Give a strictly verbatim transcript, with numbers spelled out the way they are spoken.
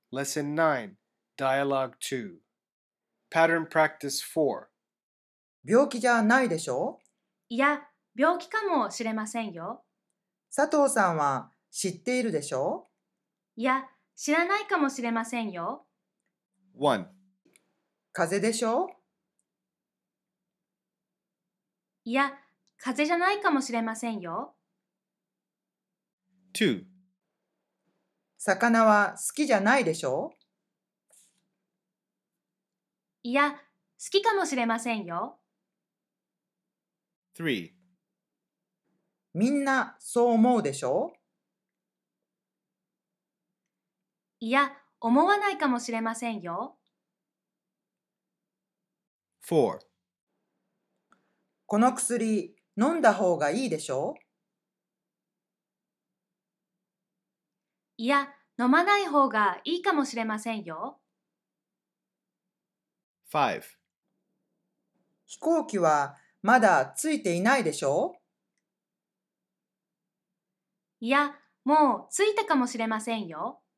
Lesson nine, Dialogue two. Pattern Practice four. 病気じゃないでしょ？ いや、病気かもしれませんよ。 佐藤さんは知っているでしょ？ いや、知らないかもしれませんよ。 one. 風邪でしょ？ いや、風邪じゃないかもしれませんよ。 two. 魚は好きじゃないでしょ？ いや、好きかもしれませんよ。 three. みんなそう思うでしょ？ いや、思わないかもしれませんよ。 four. この薬飲んだ方がいいでしょ？ いや、飲まない方がいいかもしれませんよ。 five. 飛行機はまだついていないでしょ？ いや、もう着いたかもしれませんよ。